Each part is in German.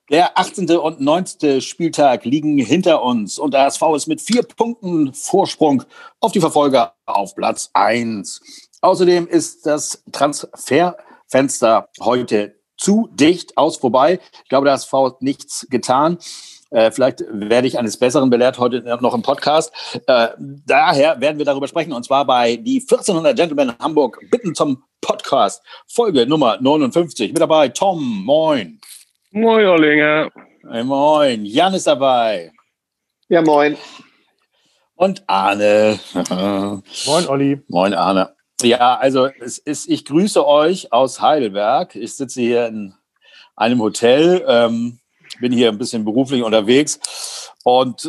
Der 18. und 19. Spieltag liegen hinter uns und der HSV ist mit 4 Punkten Vorsprung auf die Verfolger auf Platz 1. Außerdem ist das Transferfenster heute zu dicht vorbei. Ich glaube, der HSV hat nichts getan. Vielleicht werde ich eines Besseren belehrt heute noch im Podcast. Daher werden wir darüber sprechen, und zwar bei die 1400 Gentlemen Hamburg bitten zum Podcast, Folge Nummer 59. Mit dabei Tom, moin. Moin, Ollinger. Hey, moin. Jan ist dabei. Ja, moin. Und Arne. Moin, Olli. Moin, Arne. Ja, also ich grüße euch aus Heidelberg. Ich sitze hier in einem Hotel, bin hier ein bisschen beruflich unterwegs und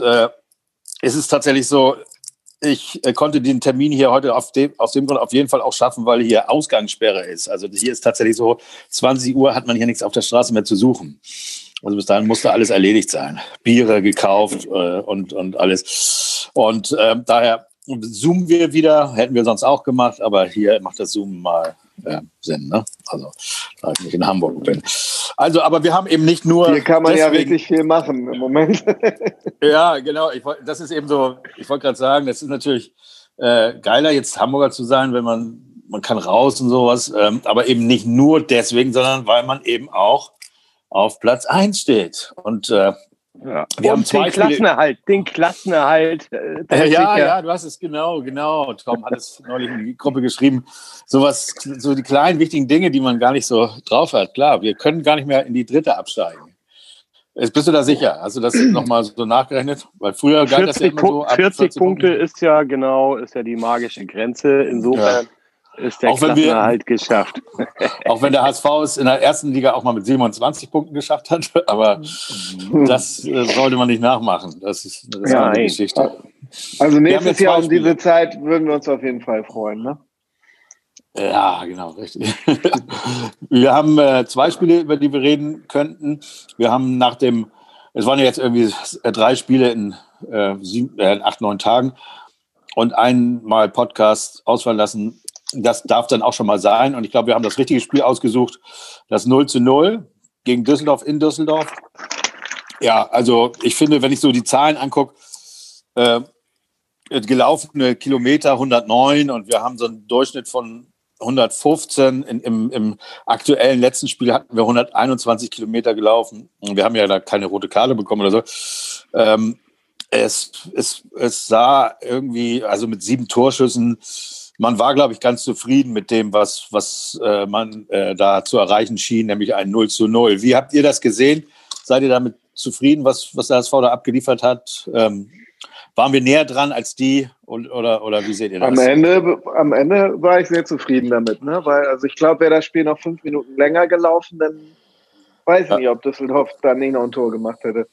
es ist tatsächlich so, ich konnte den Termin hier heute aus dem Grund auf jeden Fall auch schaffen, weil hier Ausgangssperre ist. Also hier ist tatsächlich so, 20 Uhr hat man hier nichts auf der Straße mehr zu suchen. Also bis dahin musste alles erledigt sein. Biere gekauft und alles. Und daher zoomen wir wieder, hätten wir sonst auch gemacht, aber hier macht das Zoomen mal Sinn, ne? Also, da ich nicht in Hamburg bin. Also, aber wir haben eben nicht nur... Hier kann man ja wirklich viel machen im Moment. Ja, genau. Das ist eben so, ich wollte gerade sagen, das ist natürlich geiler, jetzt Hamburger zu sein, wenn man kann raus und sowas, aber eben nicht nur deswegen, sondern weil man eben auch auf Platz 1 steht. Und Ja. wir haben zwei Den Klassenerhalt. Ja, du hast es genau. Tom hat es neulich in die Gruppe geschrieben. So die kleinen, wichtigen Dinge, die man gar nicht so drauf hat. Klar, wir können gar nicht mehr in die 3. absteigen. Bist du da sicher? Hast du das nochmal so nachgerechnet? Weil früher galt das ja immer so. 40 Punkte ist ja die magische Grenze. Insofern ist der Klassenerhalt geschafft. Auch wenn der HSV es in der ersten Liga auch mal mit 27 Punkten geschafft hat, aber das sollte man nicht nachmachen. Das ist eine andere Geschichte. Also nächstes Jahr um diese Zeit würden wir uns auf jeden Fall freuen, ne? Ja, genau, richtig. Wir haben 2 Spiele, über die wir reden könnten. Wir haben es waren ja jetzt irgendwie 3 Spiele in 8, 9 Tagen und einmal Podcast ausfallen lassen. Das darf dann auch schon mal sein. Und ich glaube, wir haben das richtige Spiel ausgesucht. Das 0:0 gegen Düsseldorf in Düsseldorf. Ja, also ich finde, wenn ich so die Zahlen angucke, gelaufene Kilometer 109 und wir haben so einen Durchschnitt von 115. Im aktuellen letzten Spiel hatten wir 121 Kilometer gelaufen. Und wir haben ja da keine rote Karte bekommen oder so. Es sah irgendwie, also mit 7 Torschüssen, man war, glaube ich, ganz zufrieden mit dem, was man da zu erreichen schien, nämlich ein 0:0. Wie habt ihr das gesehen? Seid ihr damit zufrieden, was der HSV da abgeliefert hat? Waren wir näher dran als die oder wie seht ihr das? Am Ende war ich sehr zufrieden damit, ne? Weil, also ich glaube, wäre das Spiel noch 5 Minuten länger gelaufen, dann weiß ich nicht, ob Düsseldorf dann nicht noch ein Tor gemacht hätte.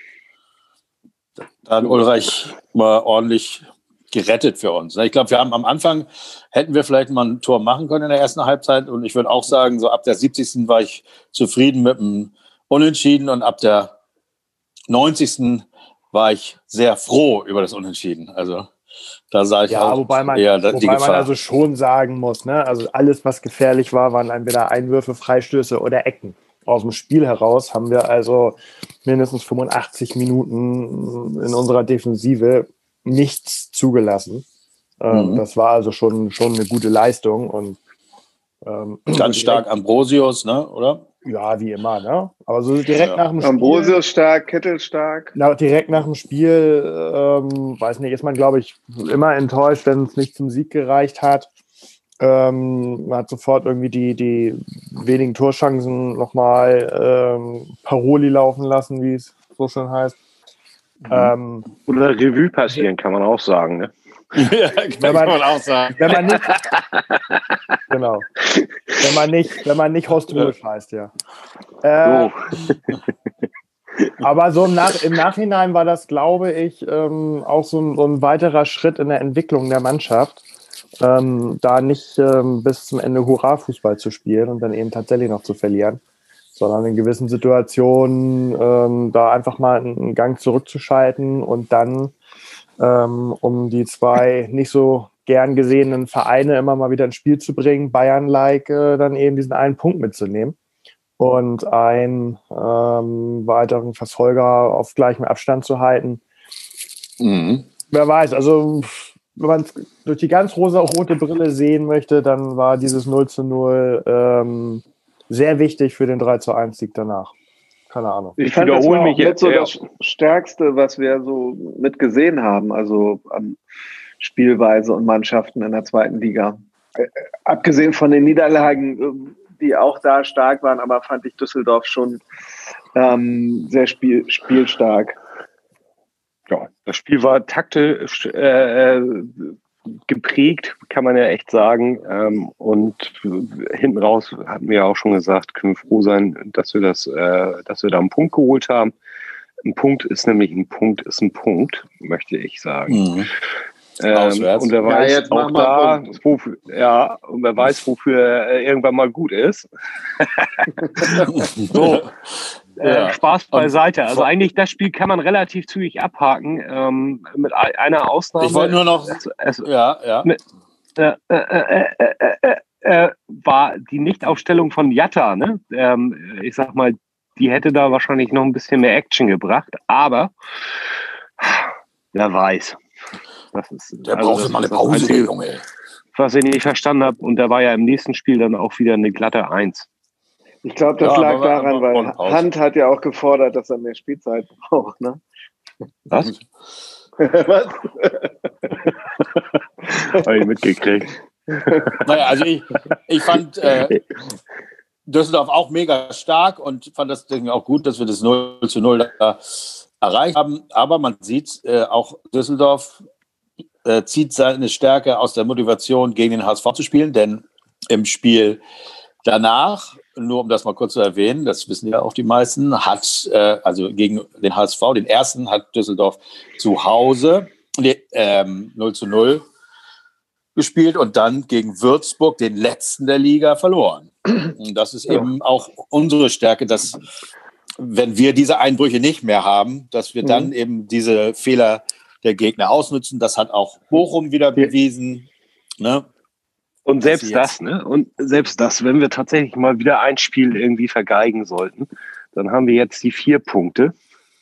Da hat Ulreich mal ordentlich gerettet für uns. Ich glaube, wir haben am Anfang, hätten wir vielleicht mal ein Tor machen können in der ersten Halbzeit und ich würde auch sagen, so ab der 70. war ich zufrieden mit dem Unentschieden und ab der 90. war ich sehr froh über das Unentschieden. Also da sah ich auch wobei man also schon sagen muss, ne? Also alles, was gefährlich war, waren entweder Einwürfe, Freistöße oder Ecken. Aus dem Spiel heraus haben wir also mindestens 85 Minuten in unserer Defensive nichts zugelassen. Das war also schon eine gute Leistung. Und ganz stark Ambrosius, ne? Oder? Ja, wie immer, ne? Aber so direkt nach dem Spiel. Ambrosius stark, Kittel stark. Direkt nach dem Spiel, weiß nicht, ist man, glaube ich, immer enttäuscht, wenn es nicht zum Sieg gereicht hat. Man hat sofort irgendwie die wenigen Torchancen nochmal Paroli laufen lassen, wie es so schön heißt. Oder Revue passieren, kann man auch sagen, ne? Ja, kann man auch sagen. Wenn man nicht, genau. Wenn man nicht Horst Rubisch heißt, ja. Aber so im Nachhinein war das, glaube ich, auch so ein weiterer Schritt in der Entwicklung der Mannschaft, da nicht bis zum Ende Hurra-Fußball zu spielen und dann eben tatsächlich noch zu verlieren, sondern in gewissen Situationen da einfach mal einen Gang zurückzuschalten und dann um die 2 nicht so gern gesehenen Vereine immer mal wieder ins Spiel zu bringen, Bayern-like, dann eben diesen einen Punkt mitzunehmen. und einen weiteren Verfolger auf gleichem Abstand zu halten. Wer weiß, also wenn man es durch die ganz rosa-rote Brille sehen möchte, dann war dieses 0:0 sehr wichtig für den 3:1-Sieg danach. Keine Ahnung. Ich fand, das war auch mit so das Stärkste, was wir so mitgesehen haben, also an Spielweise und Mannschaften in der zweiten Liga. Abgesehen von den Niederlagen, die auch da stark waren, aber fand ich Düsseldorf schon sehr spielstark. Ja, das Spiel war taktisch geprägt, kann man ja echt sagen. Und hinten raus hatten wir ja auch schon gesagt, können wir froh sein, dass wir da einen Punkt geholt haben. Ein Punkt ist nämlich ein Punkt, möchte ich sagen. Und wer weiß auch da, und wer weiß, wofür er irgendwann mal gut ist. So. Spaß beiseite. Also eigentlich das Spiel kann man relativ zügig abhaken, mit einer Ausnahme. Ich wollte nur noch... war die Nichtaufstellung von Jatta. Ne? Ich sag mal, die hätte da wahrscheinlich noch ein bisschen mehr Action gebracht. Aber wer weiß. Der braucht immer eine Pause, der Junge. Was ich nicht verstanden habe. Und da war ja im nächsten Spiel dann auch wieder eine glatte 1. Ich glaube, das lag daran, weil Hand hat ja auch gefordert, dass er mehr Spielzeit braucht, ne? Was? Was? Habe ich mitgekriegt. Naja, also ich fand Düsseldorf auch mega stark und fand das Ding auch gut, dass wir das 0:0 da erreicht haben. Aber man sieht, auch Düsseldorf zieht seine Stärke aus der Motivation, gegen den HSV zu spielen, denn im Spiel danach, nur um das mal kurz zu erwähnen, das wissen ja auch die meisten, hat also gegen den HSV, den ersten, hat Düsseldorf zu Hause 0:0 gespielt und dann gegen Würzburg, den letzten der Liga, verloren. Und das ist eben auch unsere Stärke, dass, wenn wir diese Einbrüche nicht mehr haben, dass wir dann eben diese Fehler der Gegner ausnutzen. Das hat auch Bochum wieder bewiesen. Ne? Und selbst das, ne? Und selbst das, wenn wir tatsächlich mal wieder ein Spiel irgendwie vergeigen sollten, dann haben wir jetzt die 4 Punkte.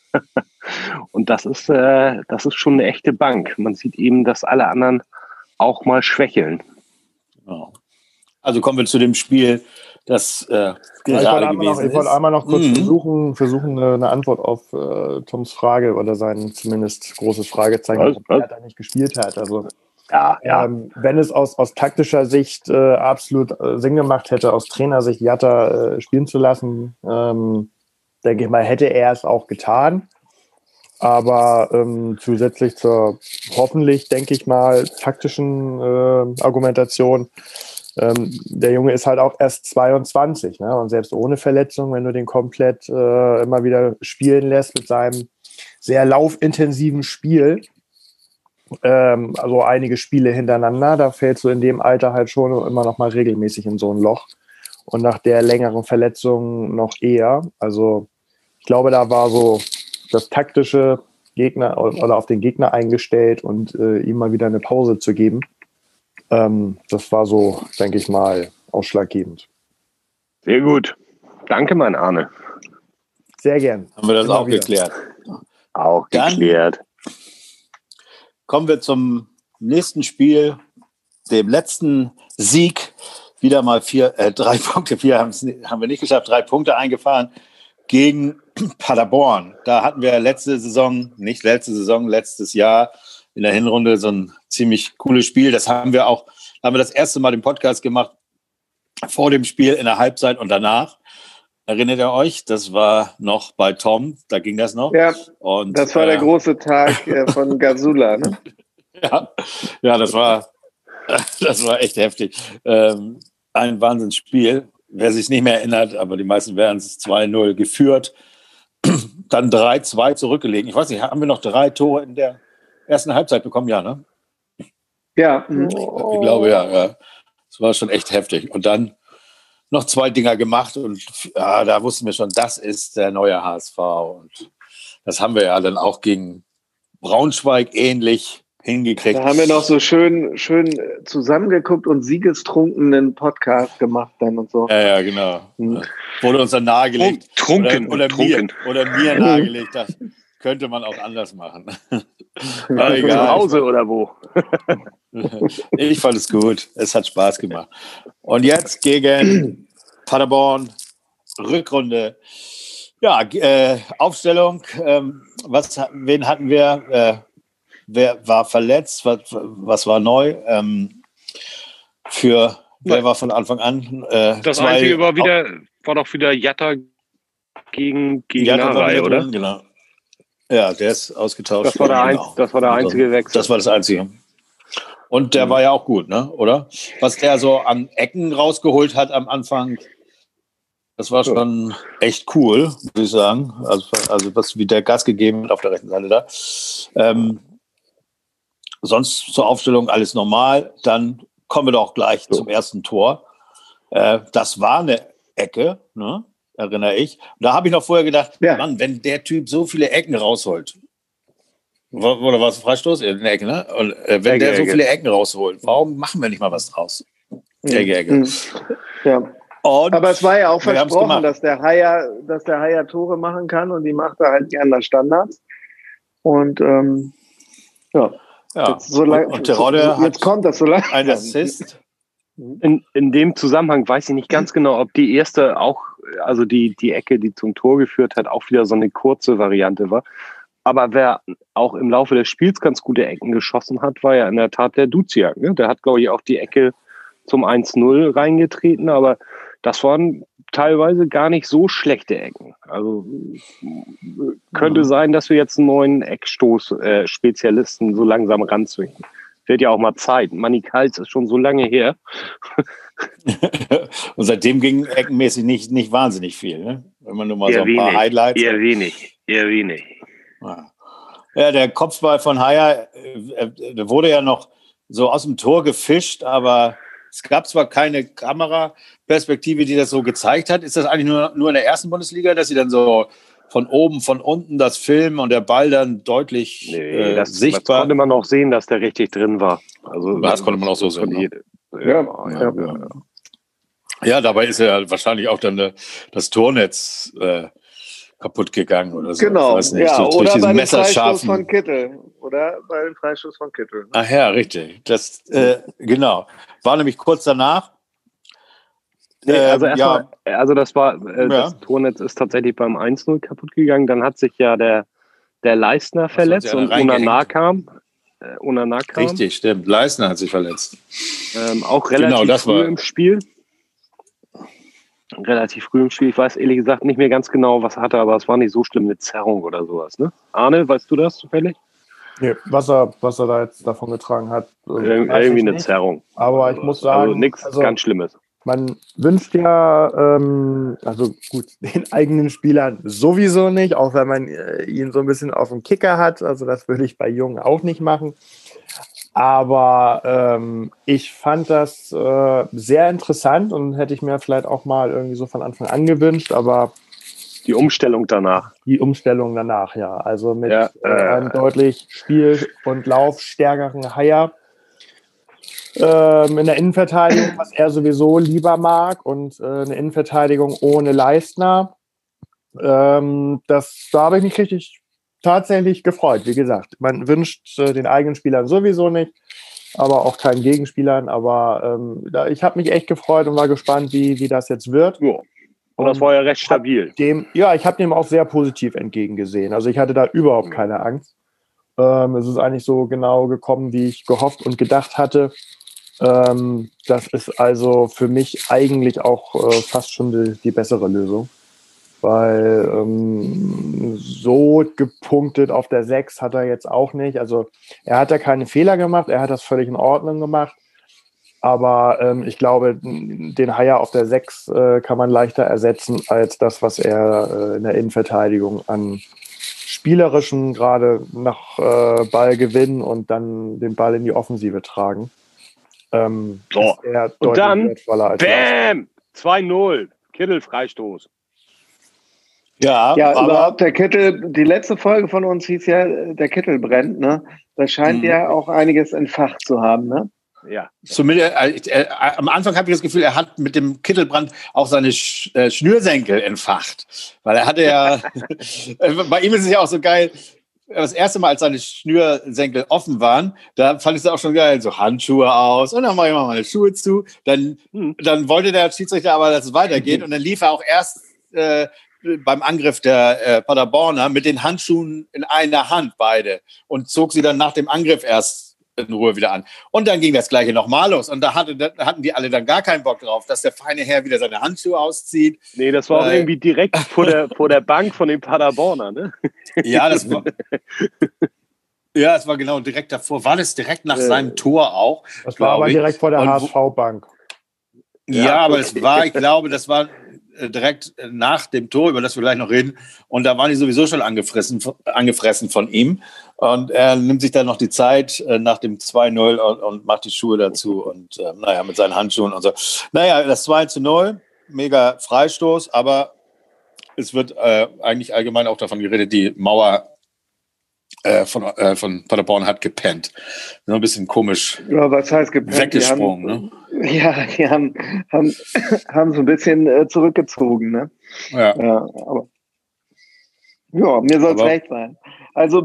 Und das ist schon eine echte Bank. Man sieht eben, dass alle anderen auch mal schwächeln. Genau. Also kommen wir zu dem Spiel, das gerade gewesen ist. Ich wollte einmal noch kurz versuchen, eine Antwort auf Toms Frage oder sein zumindest großes Fragezeichen, ob er da nicht gespielt hat. Also wenn es aus taktischer Sicht absolut Sinn gemacht hätte, aus Trainersicht Jatta spielen zu lassen, denke ich mal, hätte er es auch getan. Aber zusätzlich zur hoffentlich, denke ich mal, taktischen Argumentation, der Junge ist halt auch erst 22, ne? Und selbst ohne Verletzung, wenn du den komplett immer wieder spielen lässt mit seinem sehr laufintensiven Spiel, also einige Spiele hintereinander, da fällst du in dem Alter halt schon immer noch mal regelmäßig in so ein Loch. Und nach der längeren Verletzung noch eher. Also ich glaube, da war so das taktische Gegner oder auf den Gegner eingestellt und ihm mal wieder eine Pause zu geben. Das war so, denke ich mal, ausschlaggebend. Sehr gut. Danke, mein Arne. Sehr gern. Haben wir das auch geklärt. Auch geklärt. Kommen wir zum nächsten Spiel, dem letzten Sieg. Wieder mal 3 Punkte. 4 haben wir nicht geschafft. 3 Punkte eingefahren gegen Paderborn. Da hatten wir letztes Jahr in der Hinrunde so ein ziemlich cooles Spiel. Das haben wir das erste Mal im Podcast gemacht, vor dem Spiel, in der Halbzeit und danach. Erinnert ihr euch? Das war noch bei Tom, da ging das noch. Ja, und das war der große Tag von Gazula, ne? Ja, das war echt heftig. Ein Wahnsinnsspiel. Wer sich nicht mehr erinnert, aber die meisten werden es 2:0 geführt. Dann 3:2 zurückgelegen. Ich weiß nicht, haben wir noch 3 Tore in der ersten Halbzeit bekommen? Ja, ne? Ja. Ich glaube, ja. Das war schon echt heftig. Und dann noch 2 Dinger gemacht und da wussten wir schon, das ist der neue HSV. Und das haben wir ja dann auch gegen Braunschweig ähnlich hingekriegt. Da haben wir noch so schön zusammengeguckt und siegestrunkenen Podcast gemacht dann und so. Ja, genau. Wurde uns dann nahegelegt. Trunken. Oder mir nahegelegt, das könnte man auch anders machen. Aber egal. Zu Hause oder wo? Ich fand es gut. Es hat Spaß gemacht. Und jetzt gegen Paderborn, Rückrunde. Ja, Aufstellung. Wen hatten wir? Wer war verletzt? Was war neu? Wer war von Anfang an? Das Einzige war doch wieder Jatta gegen Narei, oder? Genau. Ja, der ist ausgetauscht. Das war der einzige Wechsel. Das war das Einzige. Und der war ja auch gut, ne? Oder? Was der so an Ecken rausgeholt hat am Anfang, das war schon echt cool, würde ich sagen. Also wie der Gas gegeben hat auf der rechten Seite da. Sonst zur Aufstellung alles normal. Dann kommen wir doch gleich zum ersten Tor. Das war eine Ecke, ne? Erinnere ich. Da habe ich noch vorher gedacht, Mann, wenn der Typ so viele Ecken rausholt, oder was, Freistoß? In der Ecke, ne? Und wenn der so viele Ecken rausholt, warum machen wir nicht mal was draus? Ecke. Ja. Aber es war ja auch versprochen, dass der Haier Tore machen kann und die macht er halt gern nach Standards. Und und der Rodde jetzt kommt das so langsam. Ein Assist. In dem Zusammenhang weiß ich nicht ganz genau, ob die erste auch, also die Ecke, die zum Tor geführt hat, auch wieder so eine kurze Variante war. Aber wer auch im Laufe des Spiels ganz gute Ecken geschossen hat, war ja in der Tat der Duziak. Ne? Der hat, glaube ich, auch die Ecke zum 1-0 reingetreten, aber das waren teilweise gar nicht so schlechte Ecken. Also könnte sein, dass wir jetzt einen neuen Eckstoß-Spezialisten so langsam ranzwingen. Wird ja auch mal Zeit. Manny Kals ist schon so lange her. Und seitdem ging eckenmäßig nicht wahnsinnig viel, ne? Wenn man nur mal so ein paar Highlights... Eher wenig. Ja, der Kopfball von Haier, der wurde ja noch so aus dem Tor gefischt, aber es gab zwar keine Kameraperspektive, die das so gezeigt hat. Ist das eigentlich nur in der ersten Bundesliga, dass sie dann so von oben, von unten das filmen und der Ball dann deutlich sichtbar? Das konnte man auch sehen, dass der richtig drin war. Also, das konnte man auch so sehen. Ja, dabei ist ja wahrscheinlich auch dann das Tornetz kaputt gegangen oder so. Genau, oder bei dem Freistoß von Kittel. Ach ja, richtig. Das, genau. War nämlich kurz danach. Das Tornetz ist tatsächlich beim 1-0 kaputt gegangen. Dann hat sich ja der Leistner verletzt und Onana kam. Richtig, stimmt. Leistner hat sich verletzt. Auch relativ früh im Spiel. Ich weiß ehrlich gesagt nicht mehr ganz genau, was er hatte, aber es war nicht so schlimm mit Zerrung oder sowas. Ne? Arne, weißt du das zufällig? Nee, was er da jetzt davon getragen hat. Irgendwie eine Zerrung. Aber ich muss sagen, also nichts ganz Schlimmes. Man wünscht ja, den eigenen Spielern sowieso nicht, auch wenn man ihn so ein bisschen auf dem Kicker hat. Also das würde ich bei Jungen auch nicht machen. Aber ich fand das sehr interessant und hätte ich mir vielleicht auch mal irgendwie so von Anfang an gewünscht, aber die Umstellung danach, ja. Also mit einem deutlich spiel- und laufstärkeren Haier in der Innenverteidigung, was er sowieso lieber mag, und eine Innenverteidigung ohne Leistner. Da habe ich mich tatsächlich gefreut. Wie gesagt, man wünscht den eigenen Spielern sowieso nicht, aber auch keinen Gegenspielern. Aber ich habe mich echt gefreut und war gespannt, wie das jetzt wird. Ja. Und das war ja recht stabil. Ich habe dem auch sehr positiv entgegengesehen. Also ich hatte da überhaupt keine Angst. Es ist eigentlich so genau gekommen, wie ich gehofft und gedacht hatte. Das ist also für mich eigentlich auch fast schon die bessere Lösung. Weil so gepunktet auf der 6 hat er jetzt auch nicht. Also er hat ja keine Fehler gemacht, er hat das völlig in Ordnung gemacht. Aber ich glaube, den Haier auf der 6 kann man leichter ersetzen als das, was er in der Innenverteidigung an spielerischen, gerade nach Ball gewinnen und dann den Ball in die Offensive tragen. Und dann, bam, 2-0, Kittel Freistoß. Ja, aber überhaupt der Kittel, die letzte Folge von uns hieß ja, der Kittel brennt, ne? Das scheint ja auch einiges entfacht zu haben, ne? Ja. Zumindest, am Anfang habe ich das Gefühl, er hat mit dem Kittelbrand auch seine Schnürsenkel entfacht. Weil er hatte ja, bei ihm ist es ja auch so geil, das erste Mal, als seine Schnürsenkel offen waren, da fand ich es auch schon geil, so Handschuhe aus und dann mache ich mal meine Schuhe zu. Dann wollte der Schiedsrichter aber, dass es weitergeht und dann lief er auch erst beim Angriff der Paderborner mit den Handschuhen in einer Hand beide und zog sie dann nach dem Angriff erst in Ruhe wieder an. Und dann ging das Gleiche nochmal los. Und da hatten die alle dann gar keinen Bock drauf, dass der feine Herr wieder seine Handschuhe auszieht. Nee, das war auch irgendwie direkt vor der Bank von den Paderborner, ne? Ja, das war... Ja, es war genau direkt davor. War das direkt nach seinem Tor auch? Das war aber direkt vor der HSV-Bank. Ja, aber es war, ich glaube, das war direkt nach dem Tor, über das wir gleich noch reden. Und da waren die sowieso schon angefressen von ihm. Und er nimmt sich dann noch die Zeit nach dem 2-0 und macht die Schuhe dazu. Und mit seinen Handschuhen und so. Naja, das 2-0, mega Freistoß. Aber es wird eigentlich allgemein auch davon geredet, die Mauer von Paderborn hat gepennt. So ein bisschen komisch. Ja, was heißt gepennt? Weggesprungen, Ja, die haben so ein bisschen zurückgezogen, ne? Ja. Aber mir soll es recht sein. Also,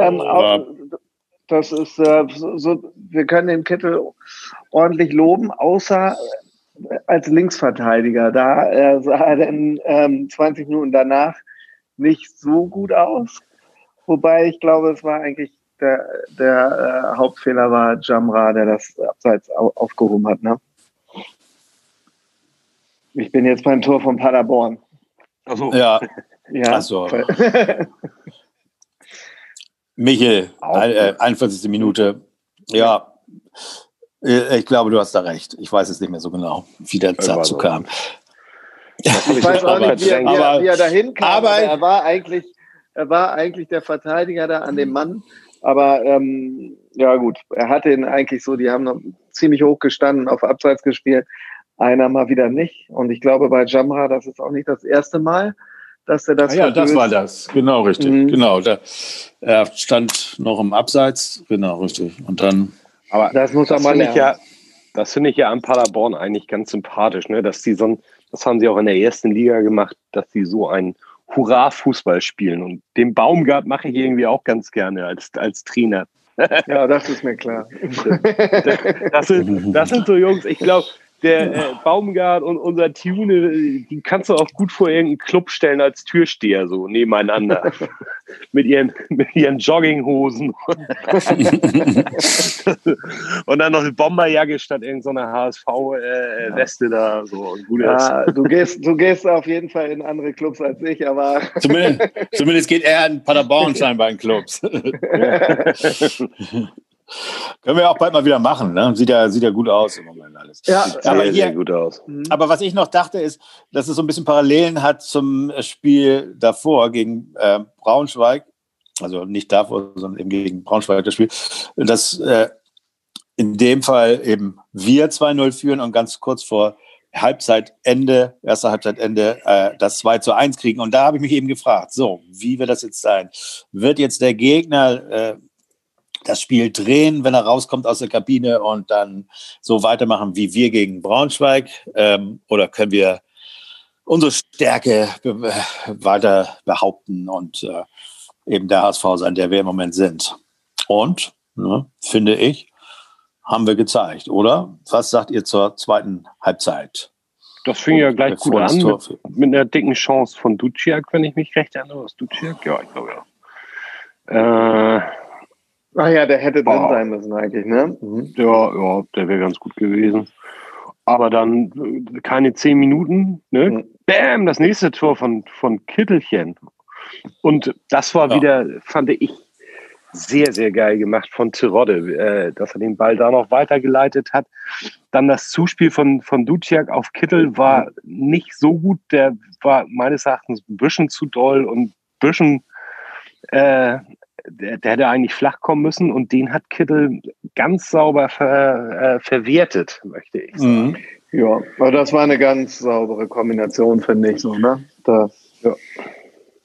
das ist so, wir können den Kittel ordentlich loben, außer als Linksverteidiger. Da sah er dann 20 Minuten danach nicht so gut aus. Wobei ich glaube, es war eigentlich der Hauptfehler war Jamra, der das Abseits aufgehoben hat. Ne? Ich bin jetzt beim Tor von Paderborn. Achso. Ja. Achso. Michel, 41. Minute. Ja, ich glaube, du hast da recht. Ich weiß es nicht mehr so genau, wie der dazu kam. Ich weiß auch nicht, wie er dahin kam, aber er war eigentlich der Verteidiger da an dem Mann. Aber ja gut, er hatte ihn eigentlich so, die haben noch ziemlich hoch gestanden, auf Abseits gespielt. Einer mal wieder nicht. Und ich glaube, bei Jamra, das ist auch nicht das erste Mal, dass er das ja, das war das. Genau, richtig. Genau. Er stand noch im Abseits. Genau, richtig. Und dann... Aber das muss er mal lernen. Das finde ich ja an Paderborn eigentlich ganz sympathisch, ne? Dass die das haben sie auch in der ersten Liga gemacht, dass sie so einen Hurra-Fußball spielen. Und den Baumgart mache ich irgendwie auch ganz gerne als Trainer. Ja, das ist mir klar. Das sind so Jungs, ich glaube, der Baumgart und unser Tune, die kannst du auch gut vor irgendeinen Club stellen als Türsteher, so nebeneinander. mit ihren Jogginghosen. Und dann noch eine Bomberjacke statt irgendeiner HSV-Weste da. So. Ja, du gehst auf jeden Fall in andere Clubs als ich, aber... Zumindest geht er in Paderborn scheinbar in Clubs. Können wir auch bald mal wieder machen, ne? Sieht ja gut aus im Moment alles. Ja, aber sehr gut aus. Aber was ich noch dachte, ist, dass es so ein bisschen Parallelen hat zum Spiel davor gegen Braunschweig. Also nicht davor, sondern eben gegen Braunschweig das Spiel. Dass in dem Fall eben wir 2-0 führen und ganz kurz vor erster Halbzeitende, das 2-1 kriegen. Und da habe ich mich eben gefragt, so, wie wird das jetzt sein? Wird jetzt der Gegner das Spiel drehen, wenn er rauskommt aus der Kabine und dann so weitermachen wie wir gegen Braunschweig? Oder können wir unsere Stärke weiter behaupten und eben der HSV sein, der wir im Moment sind? Und, finde ich, haben wir gezeigt, oder? Was sagt ihr zur zweiten Halbzeit? Das fing ja gleich gut an mit einer dicken Chance von Duciak, wenn ich mich recht erinnere. Was Duciak? Ja, ich glaube ja. Ach ja, der hätte drin sein müssen eigentlich, ne? Ja, der wäre ganz gut gewesen. Aber dann keine 10 Minuten, ne? Bam, das nächste Tor von Kittelchen. Und das war wieder, fand ich, sehr, sehr geil gemacht von Terodde, dass er den Ball da noch weitergeleitet hat. Dann das Zuspiel von Duciak auf Kittel war nicht so gut. Der war meines Erachtens ein bisschen zu doll und ein bisschen... Der hätte eigentlich flach kommen müssen und den hat Kittel ganz sauber verwertet, möchte ich sagen. Ja, aber das war eine ganz saubere Kombination, finde ich so, ne?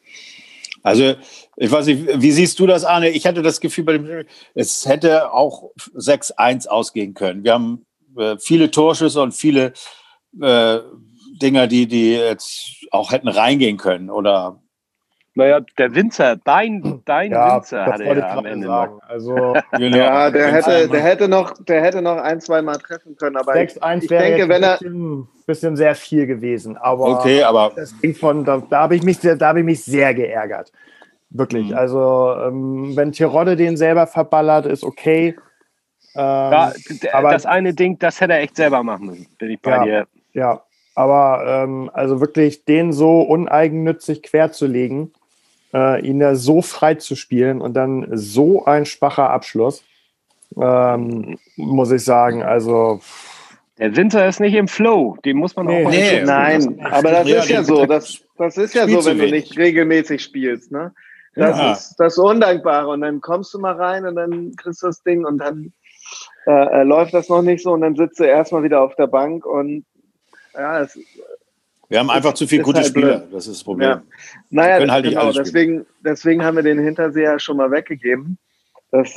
Also, ich weiß nicht, wie siehst du das, Arne? Ich hatte das Gefühl, es hätte auch 6-1 ausgehen können. Wir haben viele Torschüsse und viele Dinger, die jetzt auch hätten reingehen können, oder? Naja, der Winzer, dein Winzer das hatte wollte ja ich am gerade Ende sagen. noch. Also, Ja, der hätte noch ein, zwei Mal treffen können, aber 6-1 ich wäre denke, jetzt wenn er ein bisschen sehr viel gewesen. Aber okay, aber das Ding da habe ich mich sehr geärgert. Wirklich. Also, wenn Terodde den selber verballert, ist okay. Ja, aber das eine Ding, das hätte er echt selber machen müssen, bin ich bei dir. Ja, aber also wirklich den so uneigennützig querzulegen, ihn da so frei zu spielen und dann so ein schwacher Abschluss, muss ich sagen, also Der Winter ist nicht im Flow, den muss man auch mal Nee. nein, aber das ist ja so, das ist ja so, wenn du nicht regelmäßig spielst, ne? Das ist das Undankbare und dann kommst du mal rein und dann kriegst du das Ding und dann läuft das noch nicht so und dann sitzt du erstmal wieder auf der Bank und ja, wir haben einfach zu viele gute halt Spieler, blöd. das ist das Problem. Ja. Naja, können halt nicht genau, alle spielen. deswegen haben wir den Hinterseher schon mal weggegeben, dass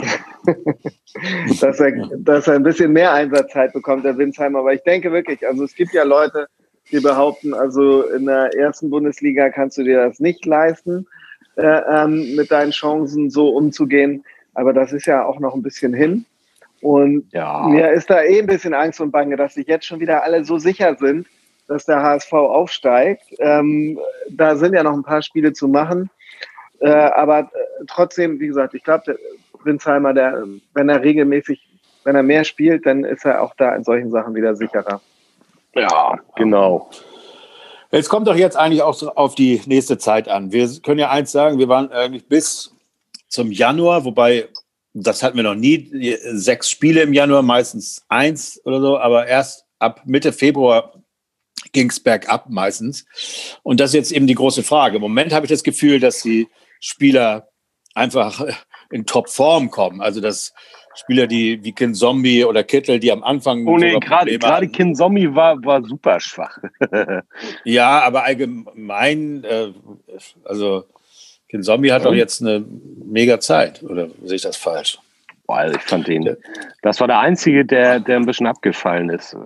er ein bisschen mehr Einsatzzeit bekommt, der Winsheimer. Aber ich denke wirklich, also es gibt ja Leute, die behaupten, also in der ersten Bundesliga kannst du dir das nicht leisten, mit deinen Chancen so umzugehen. Aber das ist ja auch noch ein bisschen hin. Und mir ist da ein bisschen Angst und Bange, dass sich jetzt schon wieder alle so sicher sind, dass der HSV aufsteigt. Da sind ja noch ein paar Spiele zu machen. Aber trotzdem, wie gesagt, ich glaube, der Winsheimer, wenn er mehr spielt, dann ist er auch da in solchen Sachen wieder sicherer. Ja, genau. Es kommt doch jetzt eigentlich auch auf die nächste Zeit an. Wir können ja eins sagen, wir waren eigentlich bis zum Januar, wobei das hatten wir noch nie, 6 Spiele im Januar, meistens 1 oder so, aber erst ab Mitte Februar ging es bergab meistens. Und das ist jetzt eben die große Frage. Im Moment habe ich das Gefühl, dass die Spieler einfach in Topform kommen. Also dass Spieler wie Kinzombie oder Kittel, die am Anfang gerade Kinzombie war super schwach. Ja, aber allgemein, also Kinzombie hat doch jetzt eine mega Zeit, oder sehe ich das falsch? Boah, also ich fand das war der Einzige, der ein bisschen abgefallen ist.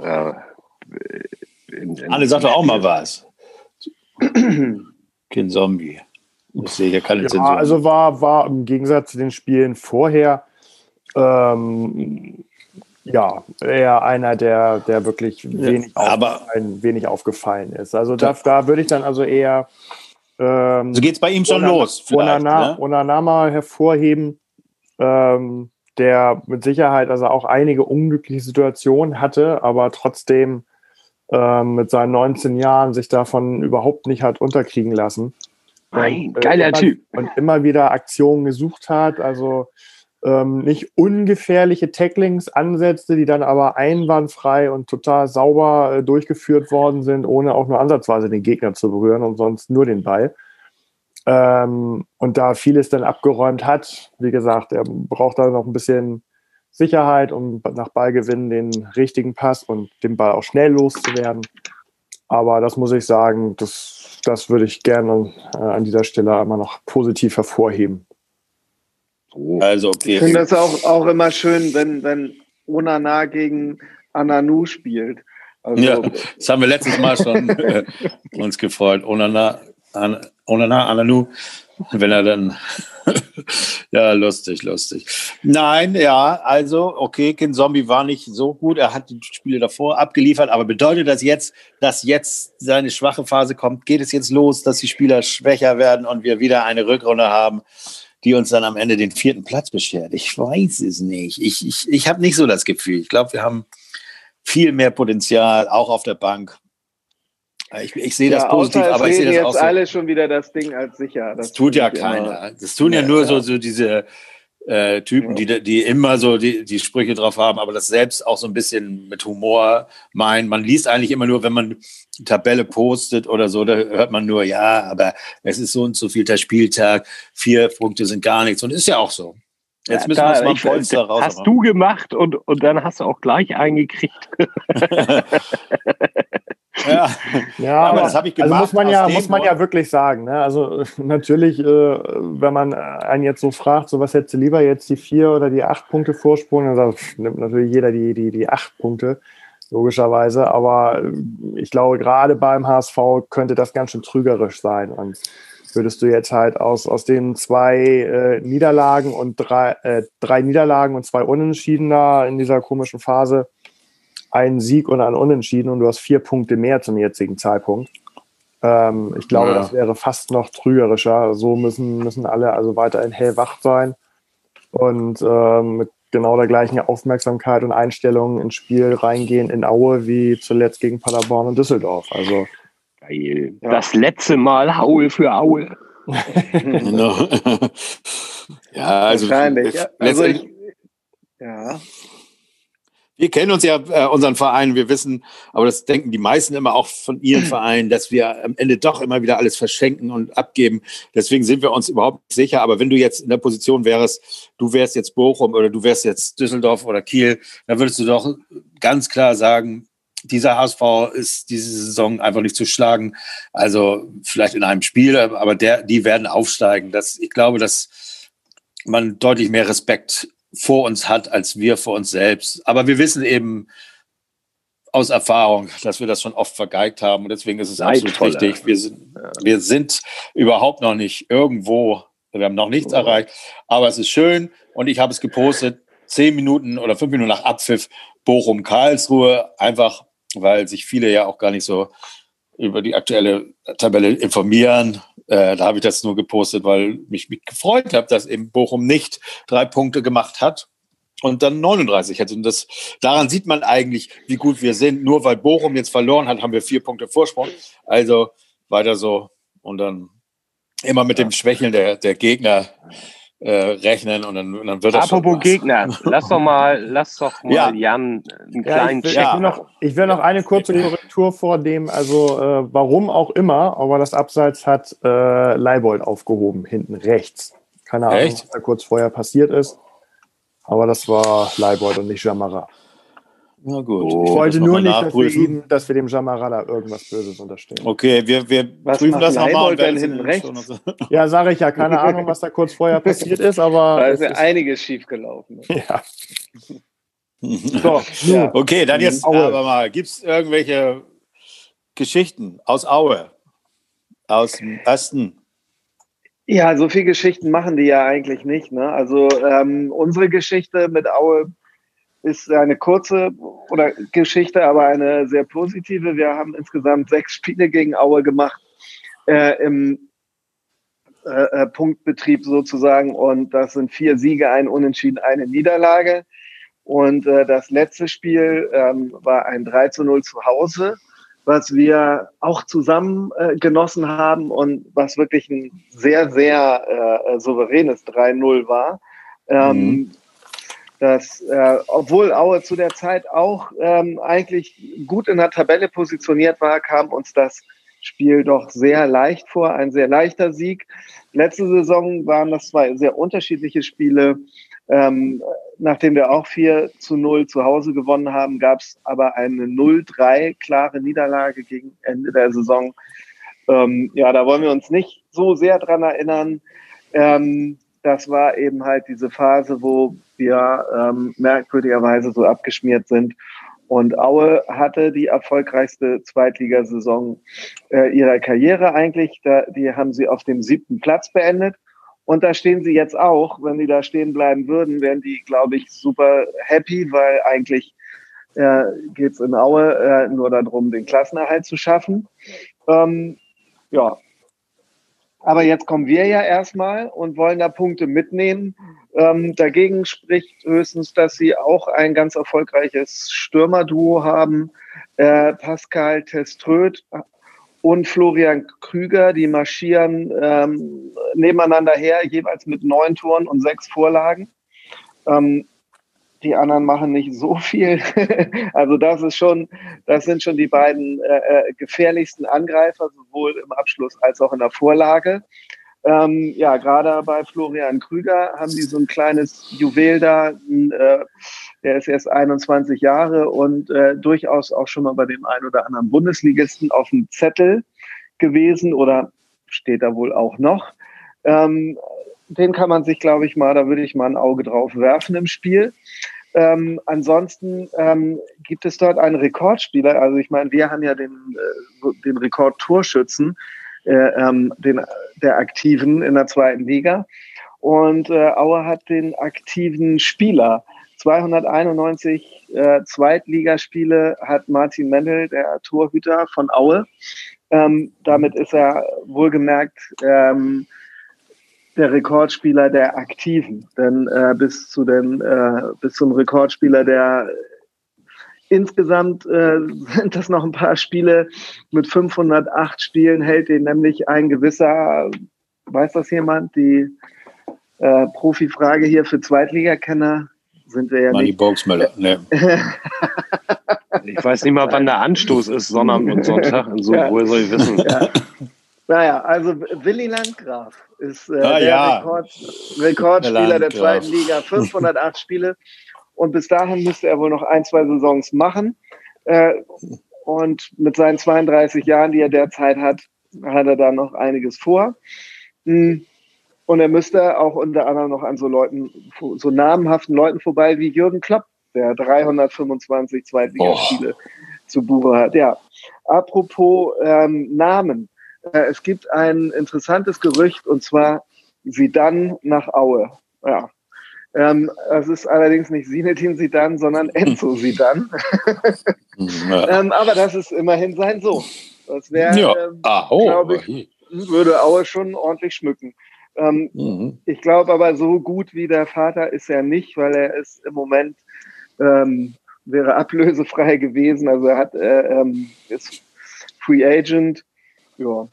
Anne sagt doch auch mal was. Kinzombie. Ich sehe hier keine Zensur. Also war im Gegensatz zu den Spielen vorher eher einer, der wirklich wenig aufgefallen ist. Also da würde ich dann also eher so geht es bei ihm schon los. Onana mal hervorheben, der mit Sicherheit also auch einige unglückliche Situationen hatte, aber trotzdem mit seinen 19 Jahren sich davon überhaupt nicht hat unterkriegen lassen. Nein, geiler Typ. Und immer wieder Aktionen gesucht hat, also nicht ungefährliche Tacklings ansetzte, die dann aber einwandfrei und total sauber durchgeführt worden sind, ohne auch nur ansatzweise den Gegner zu berühren und sonst nur den Ball. Und da vieles dann abgeräumt hat, wie gesagt, er braucht da noch ein bisschen Sicherheit, um nach Ballgewinn den richtigen Pass und den Ball auch schnell loszuwerden. Aber das muss ich sagen, das würde ich gerne an dieser Stelle einmal noch positiv hervorheben. Also, okay. Ich finde das auch immer schön, wenn Onana gegen Ananu spielt. Also, ja, das haben wir letztes Mal schon uns gefreut. Onana, Ananu, wenn er dann ja, lustig. Nein, ja, also, okay, Kinzombie war nicht so gut. Er hat die Spiele davor abgeliefert, aber bedeutet das jetzt, dass jetzt seine schwache Phase kommt? Geht es jetzt los, dass die Spieler schwächer werden und wir wieder eine Rückrunde haben, die uns dann am Ende den 4. Platz beschert? Ich weiß es nicht. Ich habe nicht so das Gefühl. Ich glaube, wir haben viel mehr Potenzial, auch auf der Bank. Ich sehe das positiv, aber ich sehe das jetzt auch so. Alle schon wieder das Ding als sicher. Das tut ja keiner. Das tun ja nur so diese Typen, die immer so die Sprüche drauf haben, aber das selbst auch so ein bisschen mit Humor meinen. Man liest eigentlich immer nur, wenn man die Tabelle postet oder so, da hört man nur, ja, aber es ist so und so vielter Spieltag, 4 Punkte sind gar nichts. Und ist ja auch so. Jetzt müssen wir uns mal ein Polster raus. Hast du gemacht und dann hast du auch gleich eingekriegt. Ja, aber das habe ich gemacht. Also muss man ja wirklich sagen. Ne? Also natürlich, wenn man einen jetzt so fragt, so was hättest du lieber, jetzt die 4 oder die 8 Punkte Vorsprung, dann nimmt natürlich jeder die 8 Punkte, logischerweise. Aber ich glaube, gerade beim HSV könnte das ganz schön trügerisch sein. Und würdest du jetzt halt aus den 2 Niederlagen und 3 Niederlagen und 2 Unentschieden da in dieser komischen Phase, einen Sieg und einen Unentschieden und du hast 4 Punkte mehr zum jetzigen Zeitpunkt. Ich glaube, das wäre fast noch trügerischer. So müssen alle also weiterhin hellwach sein und mit genau der gleichen Aufmerksamkeit und Einstellung ins Spiel reingehen in Aue wie zuletzt gegen Paderborn und Düsseldorf. Also geil. Ja. Das letzte Mal Haue für Aue. Genau. Ja, also wahrscheinlich. Wir kennen uns ja, unseren Verein, wir wissen, aber das denken die meisten immer auch von ihren Vereinen, dass wir am Ende doch immer wieder alles verschenken und abgeben. Deswegen sind wir uns überhaupt nicht sicher. Aber wenn du jetzt in der Position wärst, du wärst jetzt Bochum oder du wärst jetzt Düsseldorf oder Kiel, dann würdest du doch ganz klar sagen, dieser HSV ist diese Saison einfach nicht zu schlagen. Also vielleicht in einem Spiel, aber die werden aufsteigen. Ich glaube, dass man deutlich mehr Respekt vor uns hat, als wir vor uns selbst. Aber wir wissen eben aus Erfahrung, dass wir das schon oft vergeigt haben. Und deswegen ist es absolut richtig. Wir sind überhaupt noch nicht irgendwo, wir haben noch nichts erreicht. Aber es ist schön. Und ich habe es gepostet, 10 Minuten oder 5 Minuten nach Abpfiff, Bochum-Karlsruhe. Einfach, weil sich viele ja auch gar nicht so über die aktuelle Tabelle informieren. Da habe ich das nur gepostet, weil mich gefreut habe, dass eben Bochum nicht 3 Punkte gemacht hat und dann 39 hätte. Und daran sieht man eigentlich, wie gut wir sind. Nur weil Bochum jetzt verloren hat, haben wir 4 Punkte Vorsprung. Also weiter so. Und dann immer mit dem Schwächeln der Gegner rechnen und dann wird das schon Apropos Gegner, lass doch mal Jan einen kleinen Check. Ich will noch eine kurze Korrektur vornehmen, also warum auch immer, aber das Abseits hat Leibold aufgehoben, hinten rechts. Keine Ahnung, was da kurz vorher passiert ist, aber das war Leibold und nicht Jamara. Na gut. Ich wollte nur nicht, dass wir dem Jamara da irgendwas Böses unterstellen. Okay, wir prüfen das nochmal. Dann hinten rechts? Ja, sage ich ja. Keine Ahnung, was da kurz vorher passiert ist, aber... Da ist ja einiges schiefgelaufen. Ja. So, ja. Okay, dann jetzt aber mal. Gibt es irgendwelche Geschichten aus Aue? Aus dem Osten? Ja, so viele Geschichten machen die ja eigentlich nicht. Ne? Also unsere Geschichte mit Aue ist eine kurze Geschichte, aber eine sehr positive. Wir haben insgesamt 6 Spiele gegen Aue gemacht im Punktbetrieb sozusagen. Und das sind 4 Siege, ein Unentschieden, eine Niederlage. Und das letzte Spiel war ein 3:0 zu Hause, was wir auch zusammen genossen haben und was wirklich ein sehr, sehr souveränes 3:0 war. Obwohl Aue zu der Zeit auch eigentlich gut in der Tabelle positioniert war, kam uns das Spiel doch sehr leicht vor, ein sehr leichter Sieg. Letzte Saison waren das 2 sehr unterschiedliche Spiele. Nachdem wir auch 4:0 zu Hause gewonnen haben, gab es aber eine 0:3 klare Niederlage gegen Ende der Saison. Da wollen wir uns nicht so sehr dran erinnern. Das war eben halt diese Phase, wo wir merkwürdigerweise so abgeschmiert sind. Und Aue hatte die erfolgreichste Zweitligasaison ihrer Karriere eigentlich. Die haben sie auf dem 7. Platz beendet. Und da stehen sie jetzt auch. Wenn die da stehen bleiben würden, wären die, glaube ich, super happy, weil eigentlich geht es in Aue nur darum, den Klassenerhalt zu schaffen. Aber jetzt kommen wir ja erstmal und wollen da Punkte mitnehmen. Dagegen spricht höchstens, dass sie auch ein ganz erfolgreiches Stürmerduo haben. Pascal Teströth und Florian Krüger, die marschieren nebeneinander her, jeweils mit 9 Toren und 6 Vorlagen. Die anderen machen nicht so viel. Also das sind schon die beiden gefährlichsten Angreifer, sowohl im Abschluss als auch in der Vorlage. Ja, gerade bei Florian Krüger haben die so ein kleines Juwel da. Der ist erst 21 Jahre und durchaus auch schon mal bei dem einen oder anderen Bundesligisten auf dem Zettel gewesen oder steht da wohl auch noch. Den kann man sich, glaube ich, mal, da würde ich mal ein Auge drauf werfen im Spiel. Ansonsten gibt es dort einen Rekordspieler. Also ich meine, wir haben ja den Rekordtorschützen, der Aktiven in der zweiten Liga. Und Aue hat den aktiven Spieler. 291 Zweitligaspiele hat Martin Mendel, der Torhüter von Aue. Damit ist er wohlgemerkt der Rekordspieler der Aktiven. Denn bis zum Rekordspieler der insgesamt sind das noch ein paar Spiele. Mit 508 Spielen hält den nämlich ein gewisser, weiß das jemand, die Profifrage hier für Zweitligakenner sind wir ja Manni nicht. Bogsmüller, ne. Ich weiß nicht mal, wann der Anstoß ist, Sonntag und Sonntag. Und so, woher soll ich wissen? Ja. Naja, also Willi Landgraf ist der Rekordspieler der zweiten Liga, 508 Spiele. Und bis dahin müsste er wohl noch 1-2 Saisons machen. Und mit seinen 32 Jahren, die er derzeit hat, hat er da noch einiges vor. Und er müsste auch unter anderem noch an so namhaften Leuten vorbei wie Jürgen Klopp, der 325 Zweitligaspiele zu Buche hat. Ja, apropos Namen. Es gibt ein interessantes Gerücht, und zwar Zidane nach Aue. Ja. Es ist allerdings nicht Zinedine Zidane, sondern Enzo Zidane. Aber das ist immerhin sein Sohn. Das wäre, glaube ich, würde Aue schon ordentlich schmücken. Ich glaube aber, so gut wie der Vater ist er nicht, weil er ist im Moment, wäre ablösefrei gewesen. Also er hat, ist Free Agent. Ja.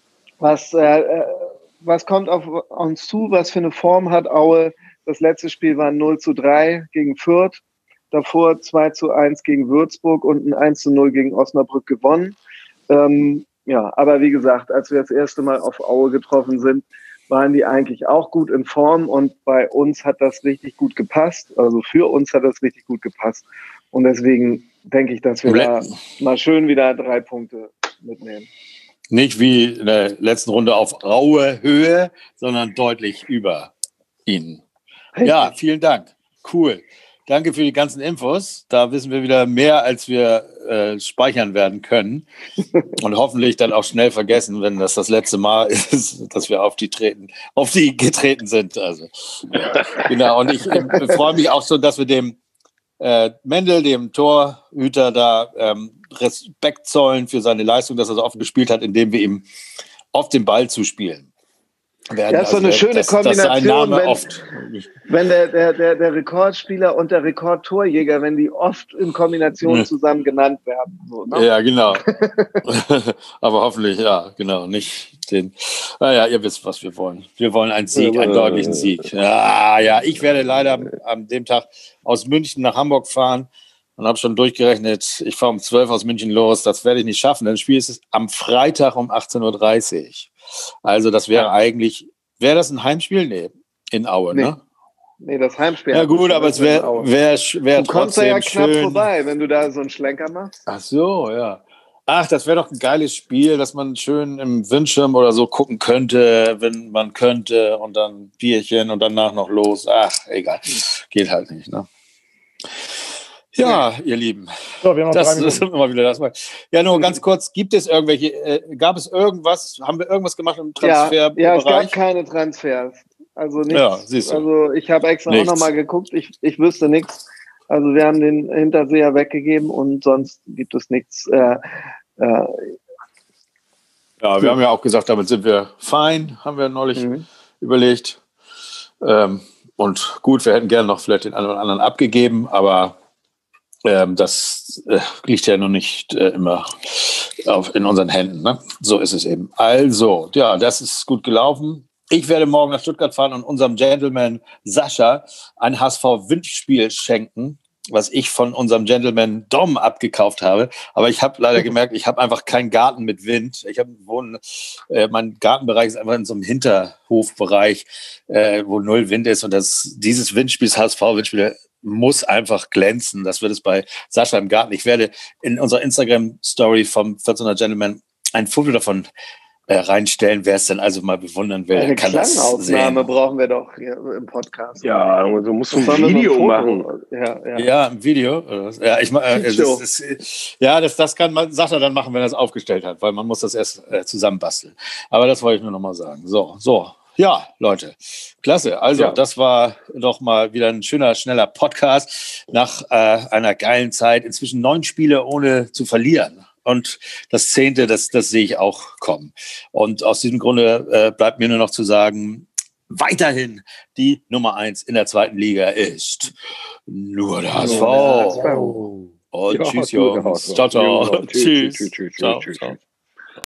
Was kommt auf uns zu? Was für eine Form hat Aue? Das letzte Spiel war 0-3 gegen Fürth. Davor 2-1 gegen Würzburg und ein 1-0 gegen Osnabrück gewonnen. Ja, aber wie gesagt, als wir das erste Mal auf Aue getroffen sind, waren die eigentlich auch gut in Form und bei uns hat das richtig gut gepasst. Also für uns hat das richtig gut gepasst. Und deswegen denke ich, dass wir da mal schön wieder 3 Punkte mitnehmen. Nicht wie in der letzten Runde auf raue Höhe, sondern deutlich über ihnen. Richtig. Ja, vielen Dank. Cool. Danke für die ganzen Infos. Da wissen wir wieder mehr, als wir speichern werden können. Und hoffentlich dann auch schnell vergessen, wenn das letzte Mal ist, dass wir auf die getreten sind. Also, ja. Genau. Und ich freue mich auch so, dass wir dem Mendel, dem Torhüter, da Respekt zollen für seine Leistung, dass er so oft gespielt hat, indem wir ihm auf den Ball zuspielen. Ja, das ist so eine schöne Kombination, wenn der Rekordspieler und der Rekordtorjäger, wenn die oft in Kombination zusammen genannt werden. So, ne? Ja, genau. Aber hoffentlich, ja, genau, nicht den. Naja, ihr wisst, was wir wollen. Wir wollen einen Sieg, einen deutlichen Sieg. Ja, ich werde leider an dem Tag aus München nach Hamburg fahren und habe schon durchgerechnet, ich fahre um 12 aus München los. Das werde ich nicht schaffen. Das Spiel ist am Freitag um 18.30 Uhr. Also das wäre eigentlich, wäre das ein Heimspiel? Nee, in Aue, ne? Nee, das Heimspiel. Ja gut, aber es wäre trotzdem du kommst da ja knapp vorbei, wenn du da so einen Schlenker machst. Ach so, ja. Ach, das wäre doch ein geiles Spiel, dass man schön im Windschirm oder so gucken könnte, wenn man könnte und dann Bierchen und danach noch los. Ach, egal. Geht halt nicht, ne? Ja, ihr Lieben. So, wir haben das ist immer wieder das Mal. Ja, nur ganz kurz, gab es irgendwas, haben wir irgendwas gemacht im Transferbereich? Ja, es gab keine Transfers. Also nichts. Ja, siehst du. Also ich habe extra auch nochmal geguckt, ich wüsste nichts. Also wir haben den Hinterseher weggegeben und sonst gibt es nichts. Ja, wir haben ja auch gesagt, damit sind wir fein, haben wir neulich überlegt. Und gut, wir hätten gerne noch vielleicht den einen oder anderen abgegeben, aber das liegt ja noch nicht immer in unseren Händen. Ne? So ist es eben. Also, ja, das ist gut gelaufen. Ich werde morgen nach Stuttgart fahren und unserem Gentleman Sascha ein HSV-Windspiel schenken. was ich von unserem Gentleman Dom abgekauft habe. Aber ich habe leider gemerkt, ich habe einfach keinen Garten mit Wind. Mein Gartenbereich ist einfach in so einem Hinterhofbereich, wo null Wind ist. Und dieses Windspiel, das HSV-Windspiel, muss einfach glänzen. Das wird es bei Sascha im Garten. Ich werde in unserer Instagram-Story vom 1400 Gentleman ein Foto davon reinstellen, wer es denn also mal bewundern will. Eine Klangaufnahme brauchen wir doch hier im Podcast. Ja, also musst du ein Video machen. Ja, ein Video. Ja, das kann man, Sascha dann machen, wenn er es aufgestellt hat, weil man muss das erst zusammenbasteln. Aber das wollte ich nur noch mal sagen. So. Ja, Leute, klasse. Also, das war doch mal wieder ein schöner, schneller Podcast nach einer geilen Zeit. Inzwischen 9 Spiele ohne zu verlieren. Und das 10., das sehe ich auch kommen. Und aus diesem Grunde bleibt mir nur noch zu sagen, weiterhin die Nummer 1 in der 2. Liga ist nur der HSV. Und tschüss, Jungs. Ciao. Tschüss. Ciao.